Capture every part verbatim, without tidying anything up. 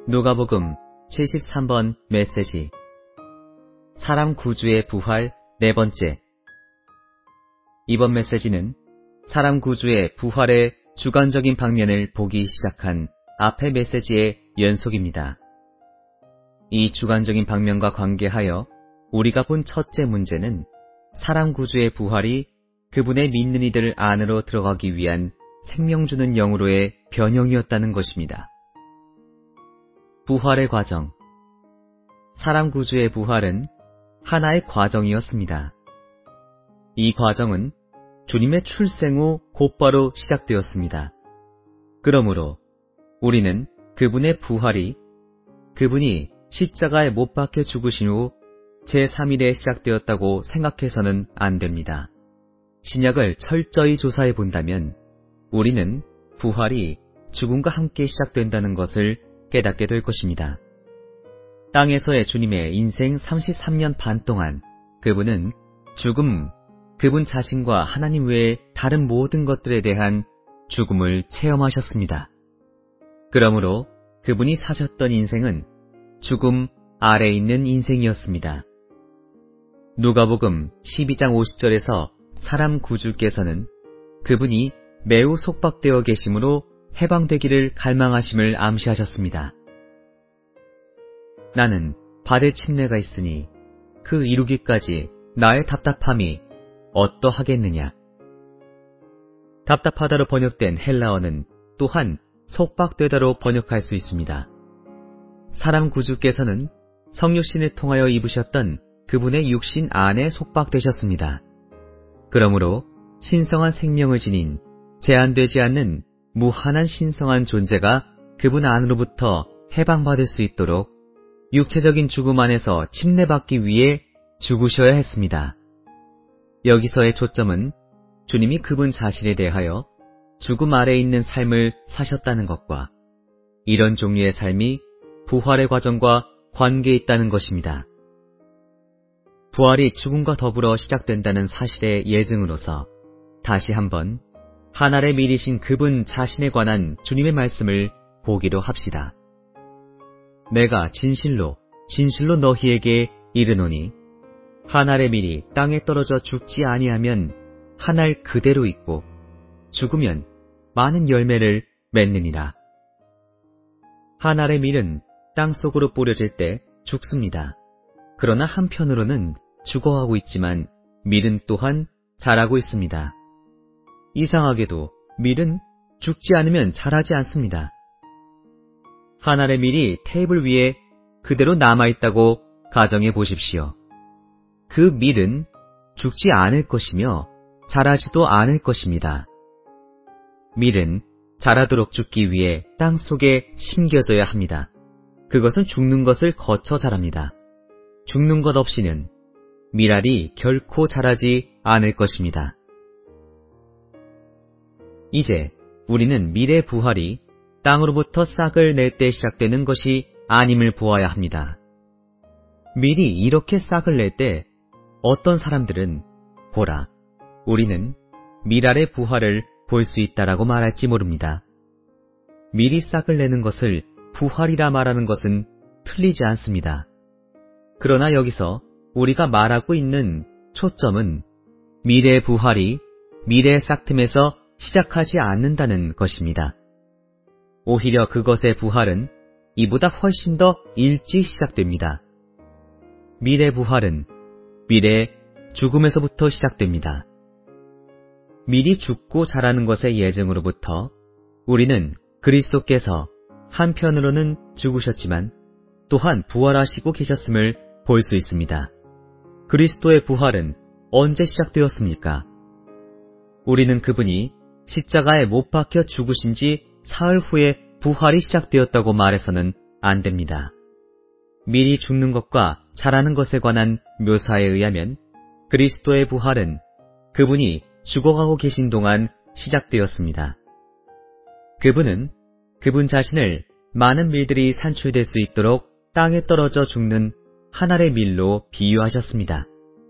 누가복음 칠십삼 번 메시지. 사람 구주의 부활 네 번째. 이번 메시지는 사람 구주의 부활의 주관적인 방면을 보기 시작한 앞의 메시지의 연속입니다. 이 주관적인 방면과 관계하여 우리가 본 첫째 문제는 사람 구주의 부활이 그분의 믿는 이들 안으로 들어가기 위한 생명 주는 영으로의 변형이었다는 것입니다. 부활의 과정. 사람 구주의 부활은 하나의 과정이었습니다. 이 과정은 주님의 출생 후 곧바로 시작되었습니다. 그러므로 우리는 그분의 부활이 그분이 십자가에 못 박혀 죽으신 후 제삼 일에 시작되었다고 생각해서는 안 됩니다. 신약을 철저히 조사해 본다면 우리는 부활이 죽음과 함께 시작된다는 것을 깨닫게 될 것입니다. 땅에서의 주님의 인생 삼십삼 년 반 동안 그분은 죽음, 그분 자신과 하나님 외의 다른 모든 것들에 대한 죽음을 체험하셨습니다. 그러므로 그분이 사셨던 인생은 죽음 아래에 있는 인생이었습니다. 누가복음 십이 장 오십 절에서 사람 구주께서는 그분이 매우 속박되어 계심으로 해방되기를 갈망하심을 암시하셨습니다. 나는 받을 침례가 있으니 그 이루기까지 나의 답답함이 어떠하겠느냐. 답답하다로 번역된 헬라어는 또한 속박되다로 번역할 수 있습니다. 사람 구주께서는 성육신을 통하여 입으셨던 그분의 육신 안에 속박되셨습니다. 그러므로 신성한 생명을 지닌 제한되지 않는 무한한 신성한 존재가 그분 안으로부터 해방받을 수 있도록 육체적인 죽음 안에서 침례받기 위해 죽으셔야 했습니다. 여기서의 초점은 주님이 그분 자신에 대하여 죽음 아래에 있는 삶을 사셨다는 것과 이런 종류의 삶이 부활의 과정과 관계에 있다는 것입니다. 부활이 죽음과 더불어 시작된다는 사실의 예증으로서 다시 한번 하늘에 미리신 그분 자신에 관한 주님의 말씀을 보기로 합시다. 내가 진실로 진실로 너희에게 이르노니 한 알의 밀이 땅에 떨어져 죽지 아니하면 한 알 그대로 있고 죽으면 많은 열매를 맺느니라. 한 알의 밀은 땅속으로 뿌려질 때 죽습니다. 그러나 한편으로는 죽어가고 있지만 밀은 또한 자라고 있습니다. 이상하게도 밀은 죽지 않으면 자라지 않습니다. 한 알의 밀이 테이블 위에 그대로 남아있다고 가정해 보십시오. 그 밀은 죽지 않을 것이며 자라지도 않을 것입니다. 밀은 자라도록 죽기 위해 땅 속에 심겨져야 합니다. 그것은 죽는 것을 거쳐 자랍니다. 죽는 것 없이는 밀알이 결코 자라지 않을 것입니다. 이제 우리는 밀의 부활이 땅으로부터 싹을 낼 때 시작되는 것이 아님을 보아야 합니다. 밀이 이렇게 싹을 낼 때 어떤 사람들은 보라, 우리는 밀알의 부활을 볼 수 있다라고 말할지 모릅니다. 밀이 싹을 내는 것을 부활이라 말하는 것은 틀리지 않습니다. 그러나 여기서 우리가 말하고 있는 초점은 밀의 부활이 밀의 싹틈에서 시작하지 않는다는 것입니다. 오히려 그것의 부활은 이보다 훨씬 더 일찍 시작됩니다. 밀의 부활은 밀의 죽음에서부터 시작됩니다. 밀이 죽고 자라는 것의 예증으로부터 우리는 그리스도께서 한편으로는 죽으셨지만 또한 부활하시고 계셨음을 볼 수 있습니다. 그리스도의 부활은 언제 시작되었습니까? 우리는 그분이 십자가에 못 박혀 죽으신 지 사흘 후에 부활이 시작되었다고 말해서는 안 됩니다. 밀이 죽는 것과 자라는 것에 관한 묘사에 의하면 그리스도의 부활은 그분이 죽어가고 계신 동안 시작되었습니다. 그분은 그분 자신을 많은 밀들이 산출될 수 있도록 땅에 떨어져 죽는 한 알의 밀로 비유하셨습니다.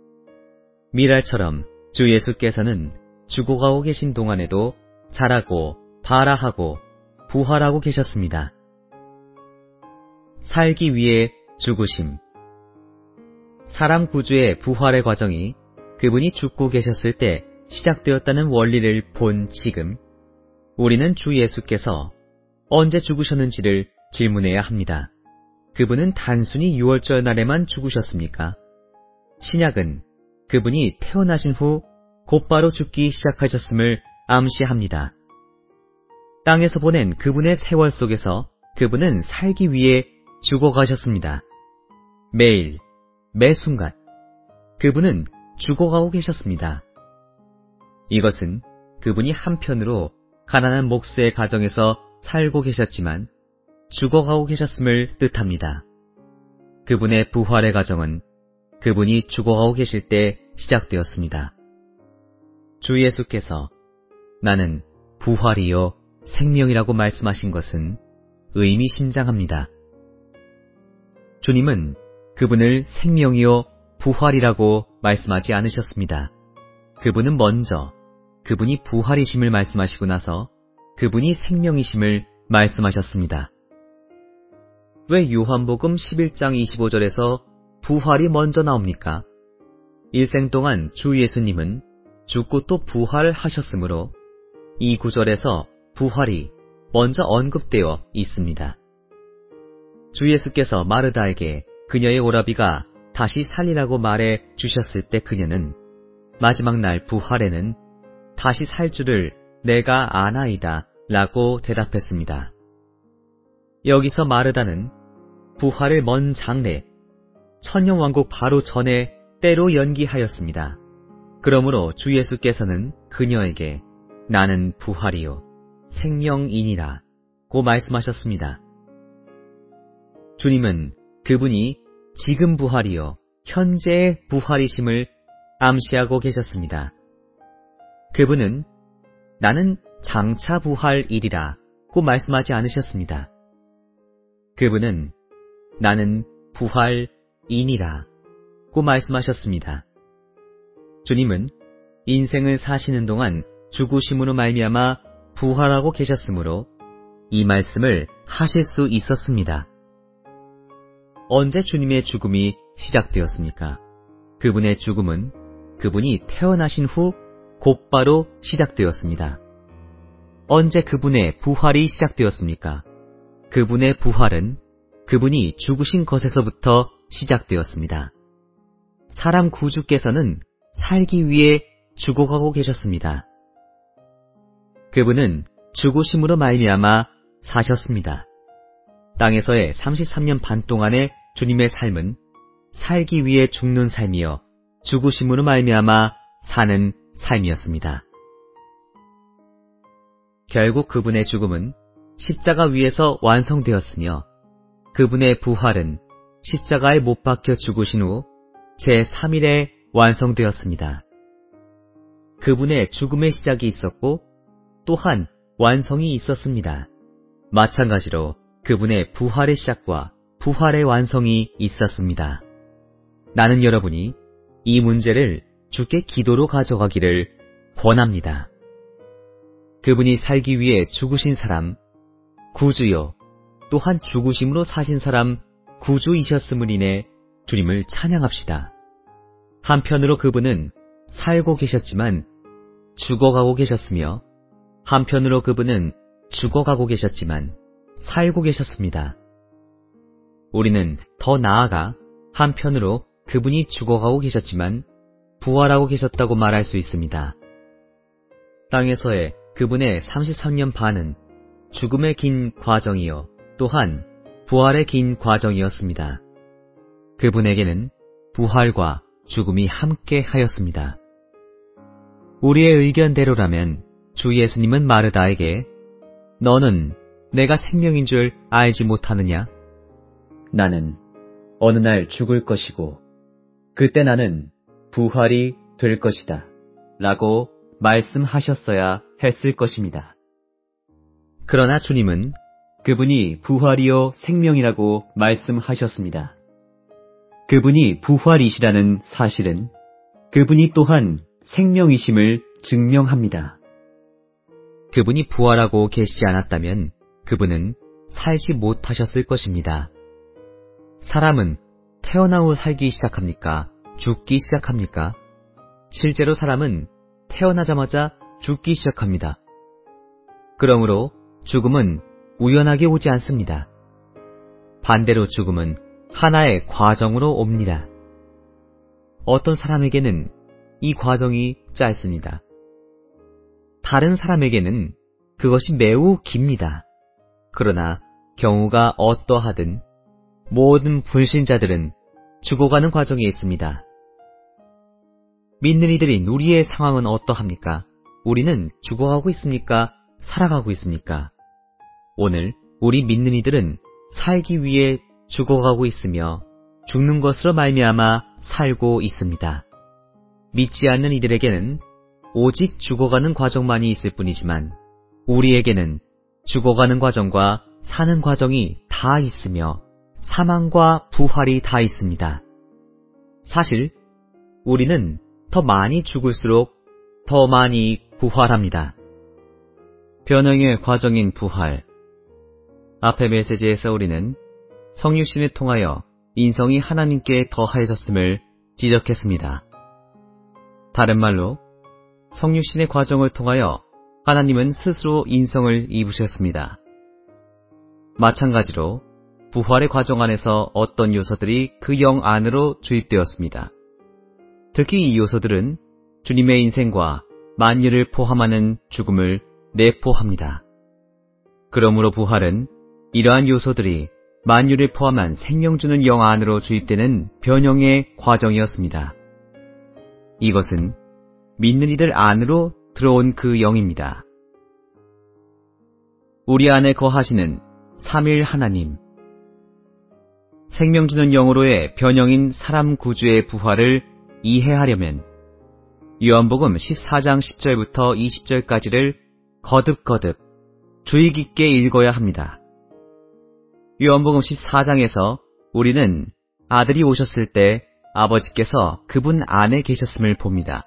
밀알처럼 주 예수께서는 죽어가고 계신 동안에도 자라고 발아하고 부활하고 계셨습니다. 살기 위해 죽으심. 사람 구주의 부활의 과정이 그분이 죽고 계셨을 때 시작되었다는 원리를 본 지금 우리는 주 예수께서 언제 죽으셨는지를 질문해야 합니다. 그분은 단순히 유월절 날에만 죽으셨습니까? 신약은 그분이 태어나신 후 곧바로 죽기 시작하셨음을 암시합니다. 땅에서 보낸 그분의 세월 속에서 그분은 살기 위해 죽어가셨습니다. 매일, 매 순간 그분은 죽어가고 계셨습니다. 이것은 그분이 한편으로 가난한 목수의 가정에서 살고 계셨지만 죽어가고 계셨음을 뜻합니다. 그분의 부활의 과정은 그분이 죽어가고 계실 때 시작되었습니다. 주 예수께서 나는 부활이요 생명이라고 말씀하신 것은 의미심장합니다. 주님은 그분을 생명이요 부활이라고 말씀하지 않으셨습니다. 그분은 먼저 그분이 부활이심을 말씀하시고 나서 그분이 생명이심을 말씀하셨습니다. 왜 요한복음 십일 장 이십오 절에서 부활이 먼저 나옵니까? 일생 동안 주 예수님은 죽고 또 부활하셨으므로 이 구절에서 부활이 먼저 언급되어 있습니다. 주 예수께서 마르다에게 그녀의 오라비가 다시 살리라고 말해 주셨을 때 그녀는 마지막 날 부활에는 다시 살 줄을 내가 아나이다 라고 대답했습니다. 여기서 마르다는 부활을 먼 장래, 천년왕국 바로 전에 때로 연기하였습니다. 그러므로 주 예수께서는 그녀에게 나는 부활이요 생명이니라 고 말씀하셨습니다. 주님은 그분이 지금 부활이요 현재의 부활이심을 암시하고 계셨습니다. 그분은 나는 장차 부활이리라 고 말씀하지 않으셨습니다. 그분은 나는 부활이니라 고 말씀하셨습니다. 주님은 인생을 사시는 동안 죽으심으로 말미암아 부활하고 계셨으므로 이 말씀을 하실 수 있었습니다. 언제 주님의 죽음이 시작되었습니까? 그분의 죽음은 그분이 태어나신 후 곧바로 시작되었습니다. 언제 그분의 부활이 시작되었습니까? 그분의 부활은 그분이 죽으신 것에서부터 시작되었습니다. 사람 구주께서는 살기 위해 죽어가고 계셨습니다. 그분은 죽으심으로 말미암아 사셨습니다. 땅에서의 삼십삼 년 반 동안의 주님의 삶은 살기 위해 죽는 삶이요 죽으심으로 말미암아 사는 삶이었습니다. 결국 그분의 죽음은 십자가 위에서 완성되었으며 그분의 부활은 십자가에 못 박혀 죽으신 후 제삼 일에 완성되었습니다. 그분의 죽음의 시작이 있었고 또한 완성이 있었습니다. 마찬가지로 그분의 부활의 시작과 부활의 완성이 있었습니다. 나는 여러분이 이 문제를 주께 기도로 가져가기를 권합니다. 그분이 살기 위해 죽으신 사람, 구주요, 또한 죽으심으로 사신 사람, 구주이셨음을 인해 주님을 찬양합시다. 한편으로 그분은 살고 계셨지만 죽어가고 계셨으며 한편으로 그분은 죽어가고 계셨지만 살고 계셨습니다. 우리는 더 나아가 한편으로 그분이 죽어가고 계셨지만 부활하고 계셨다고 말할 수 있습니다. 땅에서의 그분의 삼십삼 년 반은 죽음의 긴 과정이요 또한 부활의 긴 과정이었습니다. 그분에게는 부활과 죽음이 함께 하였습니다. 우리의 의견대로라면 주 예수님은 마르다에게 너는 내가 생명인 줄 알지 못하느냐? 나는 어느 날 죽을 것이고 그때 나는 부활이 될 것이다 라고 말씀하셨어야 했을 것입니다. 그러나 주님은 그분이 부활이요 생명이라고 말씀하셨습니다. 그분이 부활이시라는 사실은 그분이 또한 생명이심을 증명합니다. 그분이 부활하고 계시지 않았다면 그분은 살지 못하셨을 것입니다. 사람은 태어나 후 살기 시작합니까? 죽기 시작합니까? 실제로 사람은 태어나자마자 죽기 시작합니다. 그러므로 죽음은 우연하게 오지 않습니다. 반대로 죽음은 하나의 과정으로 옵니다. 어떤 사람에게는 이 과정이 짧습니다. 다른 사람에게는 그것이 매우 깁니다. 그러나 경우가 어떠하든 모든 불신자들은 죽어가는 과정에 있습니다. 믿는 이들인 우리의 상황은 어떠합니까? 우리는 죽어가고 있습니까? 살아가고 있습니까? 오늘 우리 믿는 이들은 살기 위해 죽어가고 있으며 죽는 것으로 말미암아 살고 있습니다. 믿지 않는 이들에게는 오직 죽어가는 과정만이 있을 뿐이지만 우리에게는 죽어가는 과정과 사는 과정이 다 있으며 사망과 부활이 다 있습니다. 사실 우리는 더 많이 죽을수록 더 많이 부활합니다. 변형의 과정인 부활. 앞의 메시지에서 우리는 성육신을 통하여 인성이 하나님께 더하여졌음을 지적했습니다. 다른 말로 성육신의 과정을 통하여 하나님은 스스로 인성을 입으셨습니다. 마찬가지로 부활의 과정 안에서 어떤 요소들이 그 영 안으로 주입되었습니다. 특히 이 요소들은 주님의 인생과 만유를 포함하는 죽음을 내포합니다. 그러므로 부활은 이러한 요소들이 만유를 포함한 생명 주는 영 안으로 주입되는 변형의 과정이었습니다. 이것은 믿는 이들 안으로 들어온 그 영입니다. 우리 안에 거하시는 삼일 하나님. 생명 주는 영으로의 변형인 사람 구주의 부활을 이해하려면 요한복음 십사 장 십 절부터 이십 절까지를 거듭거듭 주의 깊게 읽어야 합니다. 요한복음 십사 장에서 우리는 아들이 오셨을 때 아버지께서 그분 안에 계셨음을 봅니다.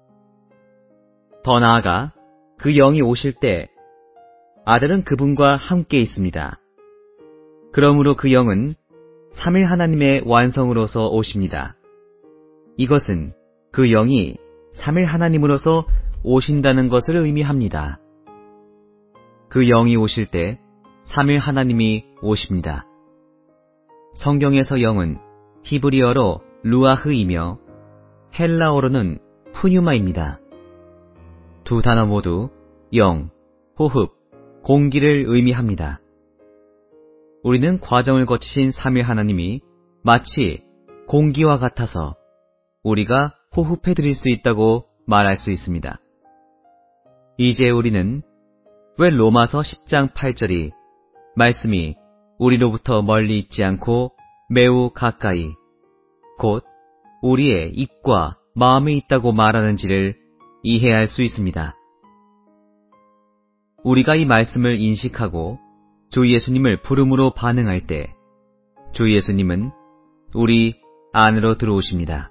더 나아가 그 영이 오실 때 아들은 그분과 함께 있습니다. 그러므로 그 영은 삼일 하나님의 완성으로서 오십니다. 이것은 그 영이 삼일 하나님으로서 오신다는 것을 의미합니다. 그 영이 오실 때 삼일 하나님이 오십니다. 성경에서 영은 히브리어로 루아흐이며 헬라어로는 푸뉴마입니다. 두 단어 모두 영, 호흡, 공기를 의미합니다. 우리는 과정을 거치신 삼일 하나님이 마치 공기와 같아서 우리가 호흡해 드릴 수 있다고 말할 수 있습니다. 이제 우리는 왜 로마서 십 장 팔 절이 말씀이 우리로부터 멀리 있지 않고 매우 가까이 곧 우리의 입과 마음에 있다고 말하는지를 이해할 수 있습니다. 우리가 이 말씀을 인식하고 주 예수님을 부름으로 반응할 때 주 예수님은 우리 안으로 들어오십니다.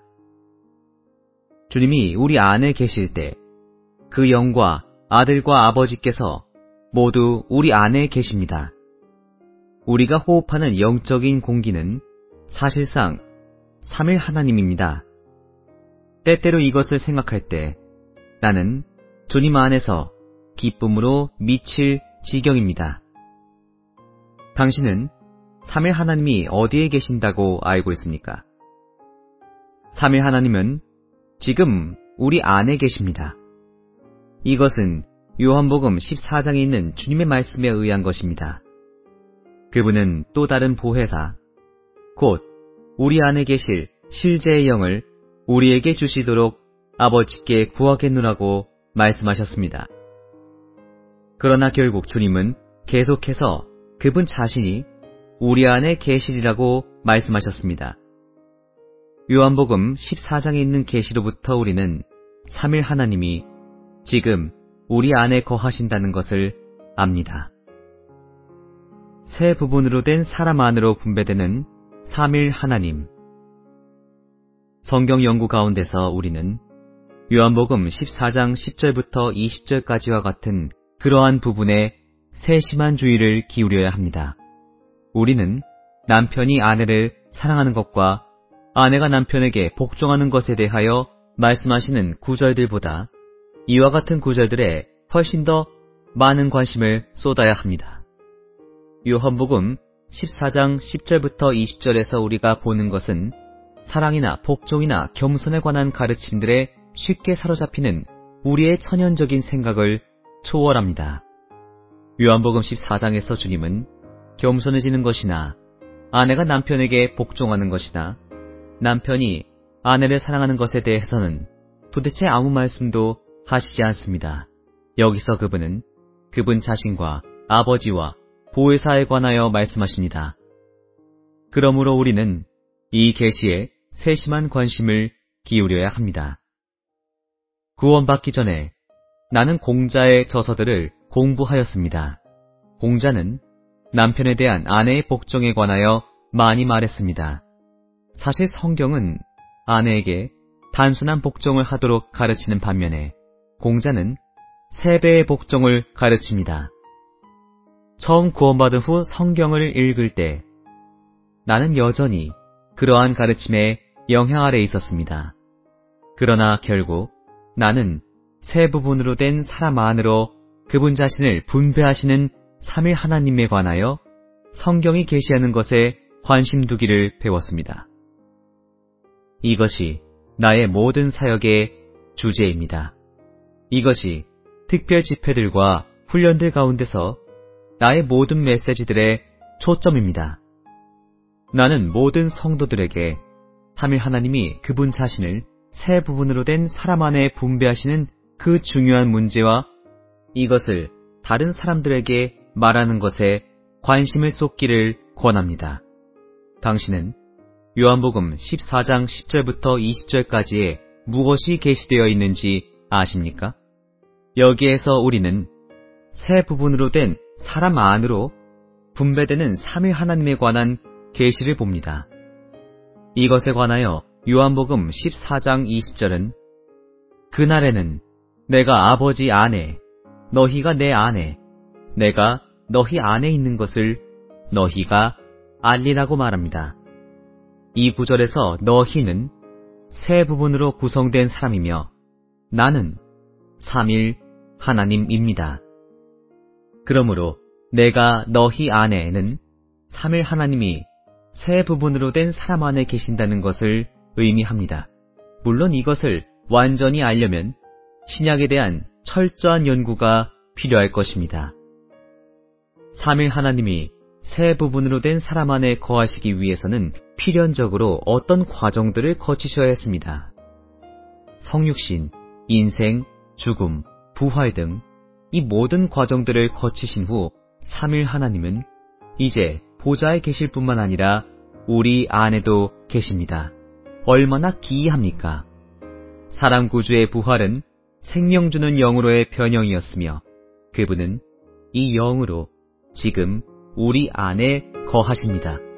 주님이 우리 안에 계실 때 그 영과 아들과 아버지께서 모두 우리 안에 계십니다. 우리가 호흡하는 영적인 공기는 사실상 삼일 하나님입니다. 때때로 이것을 생각할 때 나는 주님 안에서 기쁨으로 미칠 지경입니다. 당신은 삼일 하나님이 어디에 계신다고 알고 있습니까? 삼일 하나님은 지금 우리 안에 계십니다. 이것은 요한복음 십사 장에 있는 주님의 말씀에 의한 것입니다. 그분은 또 다른 보혜사, 곧 우리 안에 계실 실제의 영을 우리에게 주시도록 아버지께 구하겠노라고 말씀하셨습니다. 그러나 결국 주님은 계속해서 그분 자신이 우리 안에 계시리라고 말씀하셨습니다. 요한복음 십사 장에 있는 계시로부터 우리는 삼일 하나님이 지금 우리 안에 거하신다는 것을 압니다. 세 부분으로 된 사람 안으로 분배되는 삼일 하나님. 성경 연구 가운데서 우리는 요한복음 십사 장 십 절부터 이십 절까지와 같은 그러한 부분에 세심한 주의를 기울여야 합니다. 우리는 남편이 아내를 사랑하는 것과 아내가 남편에게 복종하는 것에 대하여 말씀하시는 구절들보다 이와 같은 구절들에 훨씬 더 많은 관심을 쏟아야 합니다. 요한복음 십사 장 십 절부터 이십 절에서 우리가 보는 것은 사랑이나 복종이나 겸손에 관한 가르침들에 쉽게 사로잡히는 우리의 천연적인 생각을 초월합니다. 요한복음 십사 장에서 주님은 겸손해지는 것이나 아내가 남편에게 복종하는 것이나 남편이 아내를 사랑하는 것에 대해서는 도대체 아무 말씀도 하시지 않습니다. 여기서 그분은 그분 자신과 아버지와 보혜사에 관하여 말씀하십니다. 그러므로 우리는 이 계시에 세심한 관심을 기울여야 합니다. 구원받기 전에 나는 공자의 저서들을 공부하였습니다. 공자는 남편에 대한 아내의 복종에 관하여 많이 말했습니다. 사실 성경은 아내에게 단순한 복종을 하도록 가르치는 반면에 공자는 세 배의 복종을 가르칩니다. 처음 구원받은 후 성경을 읽을 때 나는 여전히 그러한 가르침에 영향 아래 있었습니다. 그러나 결국 나는 세 부분으로 된 사람 안으로 그분 자신을 분배하시는 삼위 하나님에 관하여 성경이 계시하는 것에 관심 두기를 배웠습니다. 이것이 나의 모든 사역의 주제입니다. 이것이 특별 집회들과 훈련들 가운데서 나의 모든 메시지들의 초점입니다. 나는 모든 성도들에게 삼위 하나님이 그분 자신을 세 부분으로 된 사람 안에 분배하시는 그 중요한 문제와 이것을 다른 사람들에게 말하는 것에 관심을 쏟기를 권합니다. 당신은 요한복음 십사 장 십 절부터 이십 절까지에 무엇이 계시되어 있는지 아십니까? 여기에서 우리는 세 부분으로 된 사람 안으로 분배되는 삼위 하나님에 관한 계시를 봅니다. 이것에 관하여 요한복음 십사 장 이십 절은 그날에는 내가 아버지 안에 너희가 내 안에 내가 너희 안에 있는 것을 너희가 알리라고 말합니다. 이 구절에서 너희는 세 부분으로 구성된 사람이며 나는 삼일 하나님입니다. 그러므로 내가 너희 안에는 삼일 하나님이 세 부분으로 된 사람 안에 계신다는 것을 의미합니다. 물론 이것을 완전히 알려면 신약에 대한 철저한 연구가 필요할 것입니다. 삼일 하나님이 세 부분으로 된 사람 안에 거하시기 위해서는 필연적으로 어떤 과정들을 거치셔야 했습니다. 성육신, 인생, 죽음, 부활 등 이 모든 과정들을 거치신 후 삼일 하나님은 이제 보좌에 계실 뿐만 아니라 우리 안에도 계십니다. 얼마나 기이합니까? 사람 구주의 부활은 생명 주는 영으로의 변형이었으며 그분은 이 영으로 지금 우리 안에 거하십니다.